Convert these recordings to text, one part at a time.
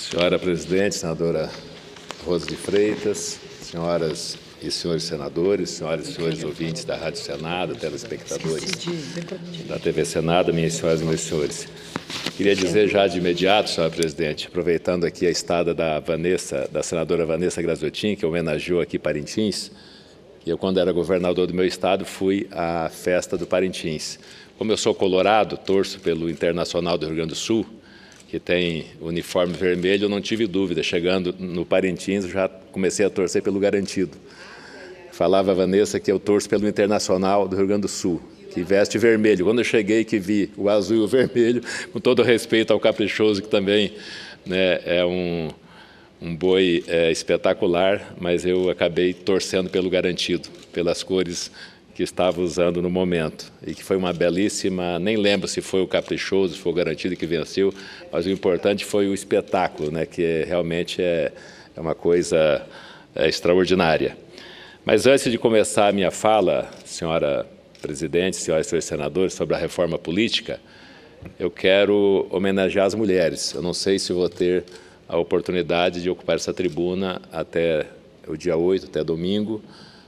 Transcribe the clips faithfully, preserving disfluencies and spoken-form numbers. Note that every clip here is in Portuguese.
Senhora Presidente, senadora Rosa de Freitas, senhoras e senhores senadores, senhoras e senhores ouvintes da Rádio Senado, telespectadores da T V Senado, minhas senhoras e meus senhores. Queria dizer já de imediato, senhora Presidente, aproveitando aqui a estada da Vanessa, da senadora Vanessa Graziotin, que homenageou aqui Parintins, que eu, quando era governador do meu estado, fui à festa do Parintins. Como eu sou colorado, torço pelo Internacional do Rio Grande do Sul, que tem uniforme vermelho, eu não tive dúvida. Chegando no Parintins, eu já comecei a torcer pelo garantido. Falava a Vanessa que eu torço pelo Internacional do Rio Grande do Sul, que veste vermelho. Quando eu cheguei, que vi o azul e o vermelho, com todo respeito ao Caprichoso, que também, né, é um, um boi é, espetacular, mas eu acabei torcendo pelo garantido, pelas cores que estava usando no momento, e que foi uma belíssima, nem lembro se foi o Caprichoso, se foi o garantido que venceu, mas o importante foi o espetáculo, né, que realmente é, é uma coisa é, extraordinária. Mas antes de começar a minha fala, senhora Presidente, senhoras e senhores senadores, sobre a reforma política, eu quero homenagear as mulheres. Eu não sei se vou ter a oportunidade de ocupar essa tribuna até o dia oito, até domingo,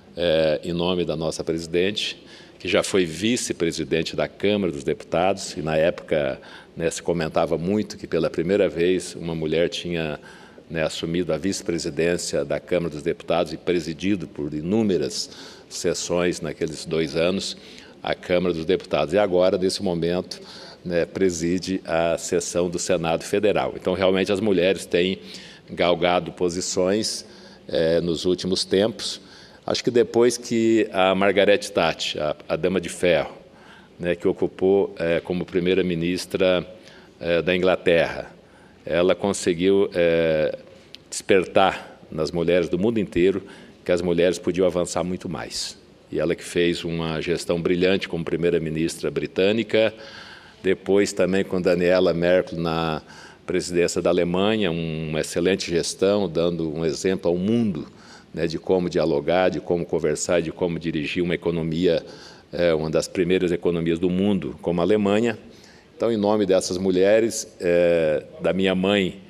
É, em nome da nossa presidente, que já foi vice-presidente da Câmara dos Deputados, e na época, né, se comentava muito que pela primeira vez uma mulher tinha, né, assumido a vice-presidência da Câmara dos Deputados e presidido por inúmeras sessões naqueles dois anos a Câmara dos Deputados. E agora, nesse momento, né, preside a sessão do Senado Federal. Então, realmente, as mulheres têm galgado posições é, nos últimos tempos. Acho que depois que a Margareth Thatcher, a, a Dama de Ferro, né, que ocupou é, como primeira-ministra é, da Inglaterra, ela conseguiu é, despertar nas mulheres do mundo inteiro que as mulheres podiam avançar muito mais. E ela que fez uma gestão brilhante como primeira-ministra britânica, depois também com Daniela Merkel na presidência da Alemanha, uma excelente gestão, dando um exemplo ao mundo, né, de como dialogar, de como conversar, de como dirigir uma economia, é, uma das primeiras economias do mundo, como a Alemanha. Então, em nome dessas mulheres, é, da minha mãe,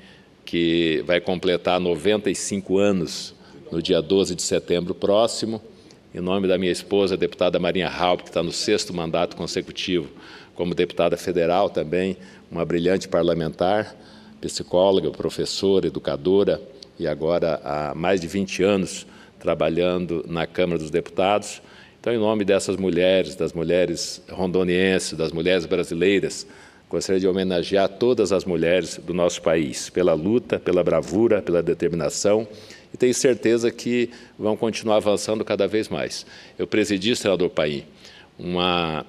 que vai completar noventa e cinco anos no dia doze de setembro próximo, em nome da minha esposa, a deputada Marinha Halpe, que está no sexto mandato consecutivo como deputada federal também, uma brilhante parlamentar, psicóloga, professora, educadora, e agora há mais de vinte anos trabalhando na Câmara dos Deputados. Então, em nome dessas mulheres, das mulheres rondonienses, das mulheres brasileiras, gostaria de homenagear todas as mulheres do nosso país, pela luta, pela bravura, pela determinação, e tenho certeza que vão continuar avançando cada vez mais. Eu presidi, senador Paim, uma,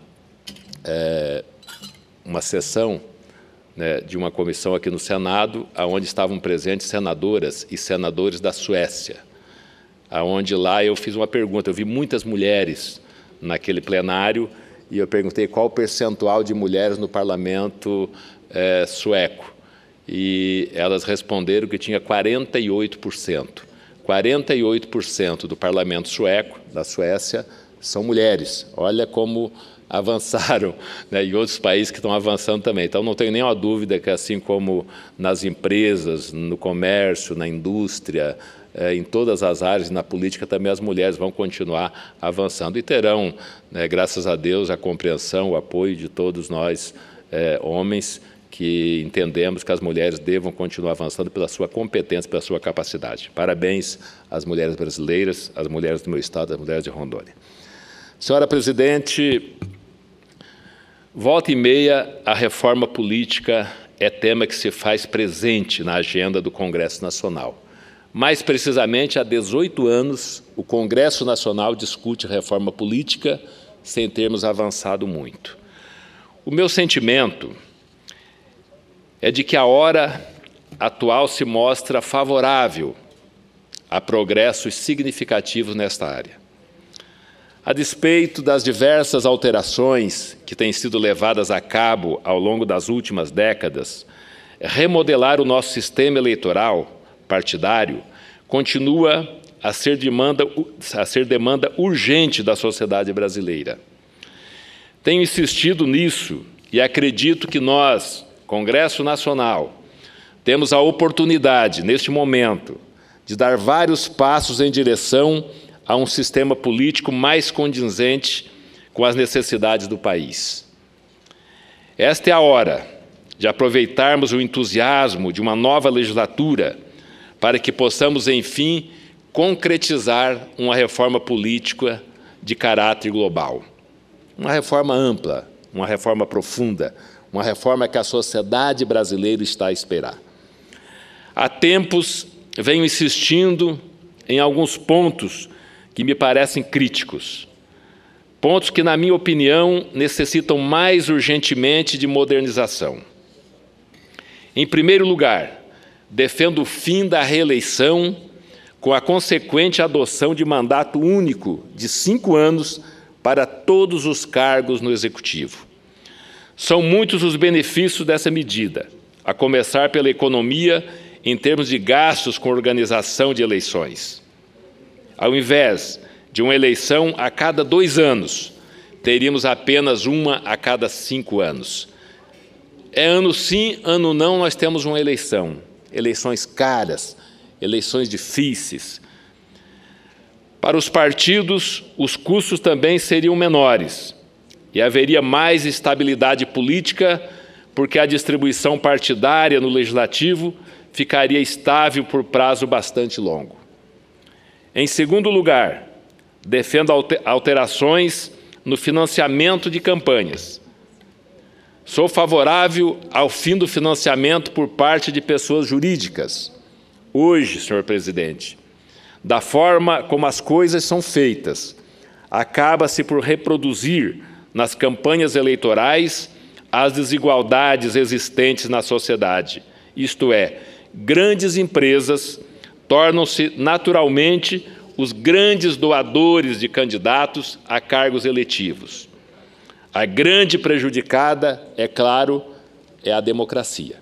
é, uma sessão, né, de uma comissão aqui no Senado, onde estavam presentes senadoras e senadores da Suécia, onde lá eu fiz uma pergunta. Eu vi muitas mulheres naquele plenário e eu perguntei qual o percentual de mulheres no parlamento é, sueco. E elas responderam que tinha quarenta e oito por cento. quarenta e oito por cento do parlamento sueco, da Suécia, são mulheres. Olha como avançaram, né, e outros países que estão avançando também. Então, não tenho nenhuma dúvida que, assim como nas empresas, no comércio, na indústria, eh, em todas as áreas, na política, também as mulheres vão continuar avançando e terão, né, graças a Deus, a compreensão, o apoio de todos nós, eh, homens, que entendemos que as mulheres devam continuar avançando pela sua competência, pela sua capacidade. Parabéns às mulheres brasileiras, às mulheres do meu estado, às mulheres de Rondônia. Senhora Presidente, volta e meia, a reforma política é tema que se faz presente na agenda do Congresso Nacional. Mais precisamente, há dezoito anos, o Congresso Nacional discute reforma política sem termos avançado muito. O meu sentimento é de que a hora atual se mostra favorável a progressos significativos nesta área. A despeito das diversas alterações que têm sido levadas a cabo ao longo das últimas décadas, remodelar o nosso sistema eleitoral partidário continua a ser demanda, a ser demanda urgente da sociedade brasileira. Tenho insistido nisso e acredito que nós, Congresso Nacional, temos a oportunidade, neste momento, de dar vários passos em direção a um sistema político mais condizente com as necessidades do país. Esta é a hora de aproveitarmos o entusiasmo de uma nova legislatura para que possamos, enfim, concretizar uma reforma política de caráter global. Uma reforma ampla, uma reforma profunda, uma reforma que a sociedade brasileira está a esperar. Há tempos venho insistindo em alguns pontos que me parecem críticos. Pontos que, na minha opinião, necessitam mais urgentemente de modernização. Em primeiro lugar, defendo o fim da reeleição com a consequente adoção de mandato único de cinco anos para todos os cargos no Executivo. São muitos os benefícios dessa medida, a começar pela economia em termos de gastos com organização de eleições. Ao invés de uma eleição a cada dois anos, teríamos apenas uma a cada cinco anos. É ano sim, ano não, nós temos uma eleição. Eleições caras, eleições difíceis. Para os partidos, os custos também seriam menores e haveria mais estabilidade política, porque a distribuição partidária no Legislativo ficaria estável por prazo bastante longo. Em segundo lugar, defendo alterações no financiamento de campanhas. Sou favorável ao fim do financiamento por parte de pessoas jurídicas. Hoje, senhor presidente, da forma como as coisas são feitas, acaba-se por reproduzir nas campanhas eleitorais as desigualdades existentes na sociedade, isto é, grandes empresas tornam-se naturalmente os grandes doadores de candidatos a cargos eletivos. A grande prejudicada, é claro, é a democracia.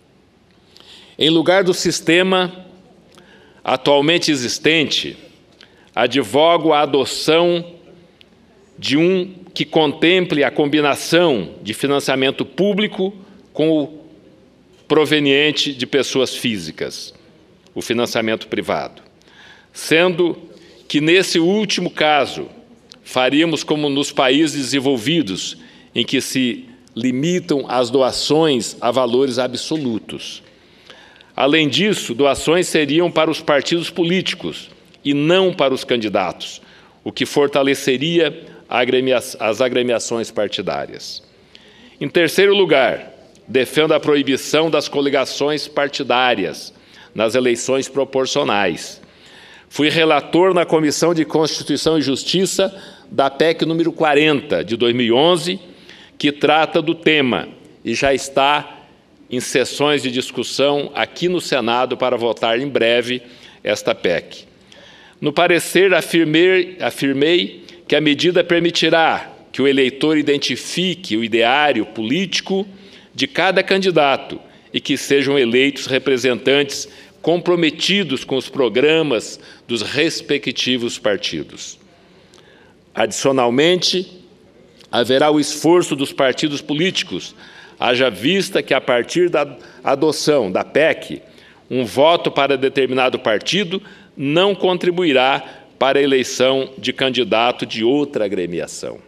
Em lugar do sistema atualmente existente, advogo a adoção de um que contemple a combinação de financiamento público com o proveniente de pessoas físicas, o financiamento privado. Sendo que, nesse último caso, faríamos como nos países desenvolvidos, em que se limitam as doações a valores absolutos. Além disso, doações seriam para os partidos políticos e não para os candidatos, o que fortaleceria as agremiações partidárias. Em terceiro lugar, defendo a proibição das coligações partidárias nas eleições proporcionais. Fui relator na Comissão de Constituição e Justiça da P E C número quarenta, de dois mil e onze, que trata do tema e já está em sessões de discussão aqui no Senado para votar em breve esta P E C. No parecer, afirmei, afirmei que a medida permitirá que o eleitor identifique o ideário político de cada candidato e que sejam eleitos representantes comprometidos com os programas dos respectivos partidos. Adicionalmente, haverá o esforço dos partidos políticos, haja vista que, a partir da adoção da P E C, um voto para determinado partido não contribuirá para a eleição de candidato de outra agremiação.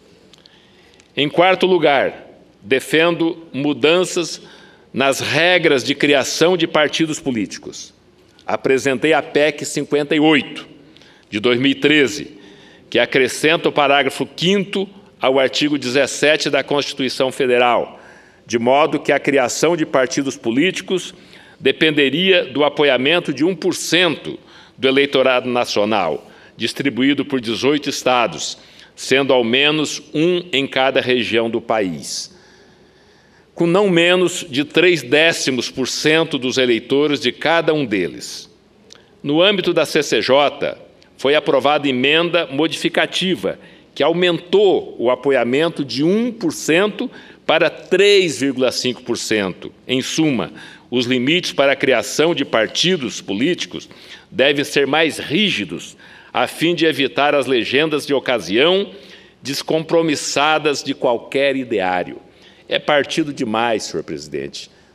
Em quarto lugar, defendo mudanças nas regras de criação de partidos políticos. Apresentei a P E C cinquenta e oito, de dois mil e treze, que acrescenta o parágrafo quinto ao artigo dezessete da Constituição Federal, de modo que a criação de partidos políticos dependeria do apoiamento de um por cento do eleitorado nacional, distribuído por dezoito estados, sendo ao menos um em cada região do país, com não menos de três décimos por cento dos eleitores de cada um deles. No âmbito da C C J, foi aprovada emenda modificativa que aumentou o apoiamento de um por cento para três vírgula cinco por cento. Em suma, os limites para a criação de partidos políticos devem ser mais rígidos, a fim de evitar as legendas de ocasião descompromissadas de qualquer ideário. É partido demais, senhor presidente.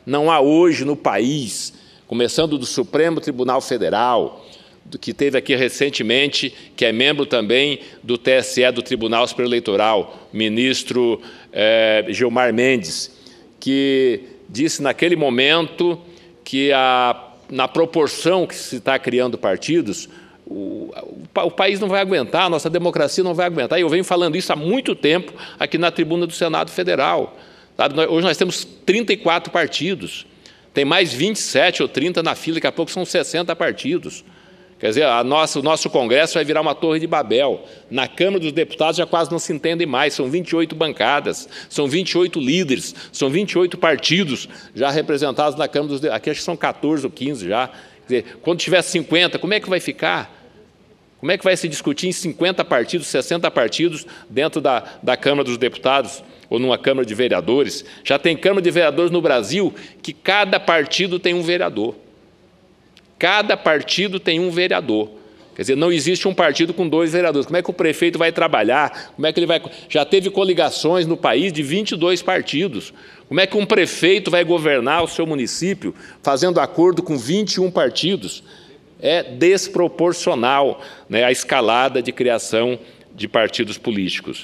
Não há hoje no país, começando do Supremo Tribunal Federal, do que teve aqui recentemente, que é membro também do T S E, do Tribunal Superior Eleitoral, ministro eh, Gilmar Mendes, que disse naquele momento que, a, na proporção que se está criando partidos, o, o, o país não vai aguentar, a nossa democracia não vai aguentar. E eu venho falando isso há muito tempo aqui na tribuna do Senado Federal. Sabe? Hoje nós temos trinta e quatro partidos, tem mais vinte e sete ou trinta na fila, daqui a pouco são sessenta partidos. Quer dizer, a nossa, o nosso Congresso vai virar uma torre de Babel. Na Câmara dos Deputados já quase não se entendem mais, são vinte e oito bancadas, são vinte e oito líderes, são vinte e oito partidos já representados na Câmara dos Deputados. Aqui acho que são quatorze ou quinze já. Quer dizer, quando tiver cinquenta, como é que vai ficar? Como é que vai se discutir em cinquenta partidos, sessenta partidos dentro da, da Câmara dos Deputados ou numa Câmara de Vereadores? Já tem Câmara de Vereadores no Brasil que cada partido tem um vereador. Cada partido tem um vereador. Quer dizer, não existe um partido com dois vereadores. Como é que o prefeito vai trabalhar? Como é que ele vai... Já teve coligações no país de vinte e dois partidos. Como é que um prefeito vai governar o seu município fazendo acordo com vinte e um partidos? É desproporcional, né, a escalada de criação de partidos políticos.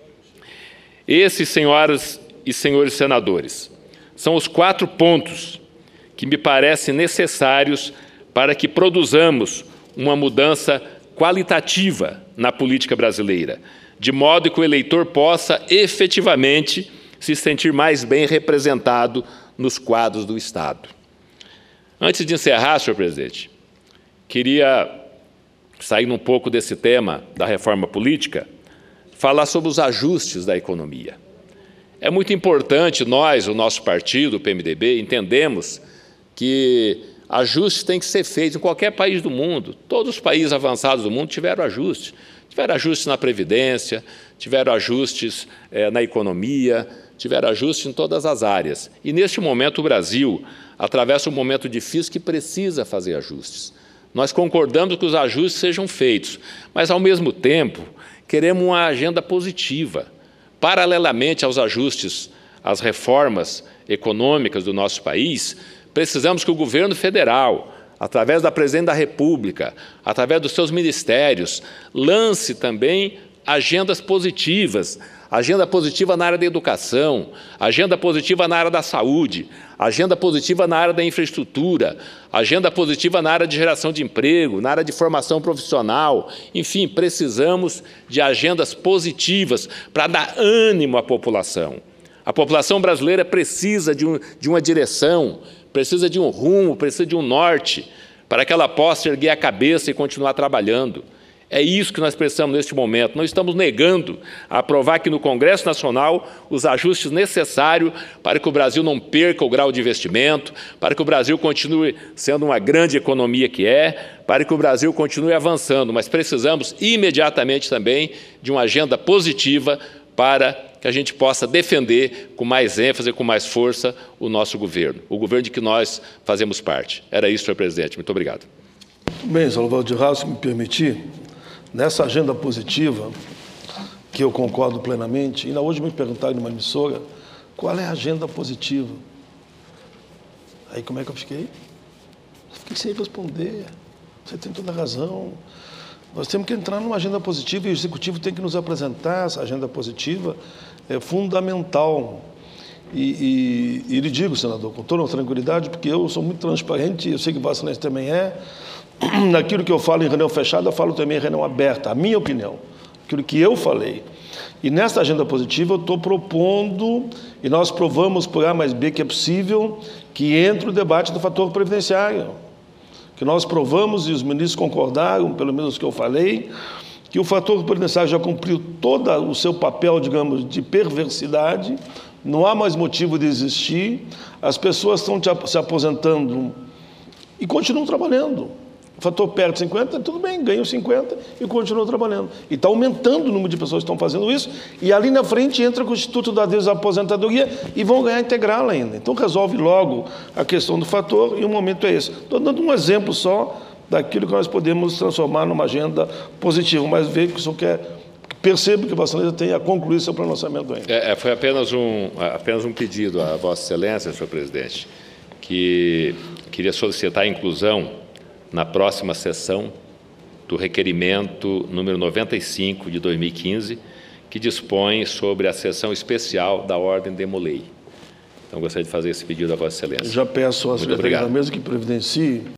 Esses, senhoras e senhores senadores, são os quatro pontos que me parecem necessários para que produzamos uma mudança qualitativa na política brasileira, de modo que o eleitor possa efetivamente se sentir mais bem representado nos quadros do Estado. Antes de encerrar, senhor presidente, queria, saindo um pouco desse tema da reforma política, falar sobre os ajustes da economia. É muito importante, nós, o nosso partido, o P M D B, entendemos que ajustes têm que ser feitos em qualquer país do mundo. Todos os países avançados do mundo tiveram ajustes. Tiveram ajustes na Previdência, tiveram ajustes eh, na economia, tiveram ajustes em todas as áreas. E, neste momento, o Brasil atravessa um momento difícil que precisa fazer ajustes. Nós concordamos que os ajustes sejam feitos, mas, ao mesmo tempo, queremos uma agenda positiva. Paralelamente aos ajustes, às reformas econômicas do nosso país, precisamos que o governo federal, através da Presidente da República, através dos seus ministérios, lance também agendas positivas, agenda positiva na área da educação, agenda positiva na área da saúde, agenda positiva na área da infraestrutura, agenda positiva na área de geração de emprego, na área de formação profissional. Enfim, precisamos de agendas positivas para dar ânimo à população. A população brasileira precisa de, um, de uma direção, precisa de um rumo, precisa de um norte, para que ela possa erguer a cabeça e continuar trabalhando. É isso que nós precisamos neste momento. Não estamos negando a aprovar aqui no Congresso Nacional os ajustes necessários para que o Brasil não perca o grau de investimento, para que o Brasil continue sendo uma grande economia que é, para que o Brasil continue avançando, mas precisamos imediatamente também de uma agenda positiva para que a gente possa defender com mais ênfase, com mais força, o nosso governo, o governo de que nós fazemos parte. Era isso, senhor presidente. Muito obrigado. Muito bem, Salvador de Ramos, se me permitir, nessa agenda positiva, que eu concordo plenamente, ainda hoje me perguntaram numa emissora, qual é a agenda positiva? Aí como é que eu fiquei? Eu fiquei sem responder. Você tem toda a razão. Nós temos que entrar numa agenda positiva e o Executivo tem que nos apresentar essa agenda positiva, é fundamental. E, e, e lhe digo, senador, com toda a tranquilidade, porque eu sou muito transparente, eu sei que Vossa Excelência também é, naquilo que eu falo em reunião fechada, eu falo também em reunião aberta, a minha opinião, aquilo que eu falei. E nessa agenda positiva eu estou propondo, e nós provamos por A mais B que é possível, que entre o debate do fator previdenciário, que nós provamos, e os ministros concordaram, pelo menos o que eu falei, que o fator previdenciário já cumpriu todo o seu papel, digamos, de perversidade, não há mais motivo de existir, as pessoas estão se aposentando e continuam trabalhando. O fator perto de cinquenta, tudo bem, ganham cinquenta e continuam trabalhando. E está aumentando o número de pessoas que estão fazendo isso, e ali na frente entra com o Instituto da Desaposentadoria e vão ganhar integral ainda. Então resolve logo a questão do fator e o momento é esse. Estou dando um exemplo só daquilo que nós podemos transformar numa agenda positiva, mas vejo que isso quer... Percebo que Vossa Excelência tenha concluído seu pronunciamento ainda. É, foi apenas um, apenas um pedido a Vossa Excelência, senhor presidente, que queria solicitar a inclusão na próxima sessão do requerimento número noventa e cinco de dois mil e quinze, que dispõe sobre a sessão especial da Ordem Demolei. Então, gostaria de fazer esse pedido a Vossa Excelência. Já peço à Secretaria da Mesa que providencie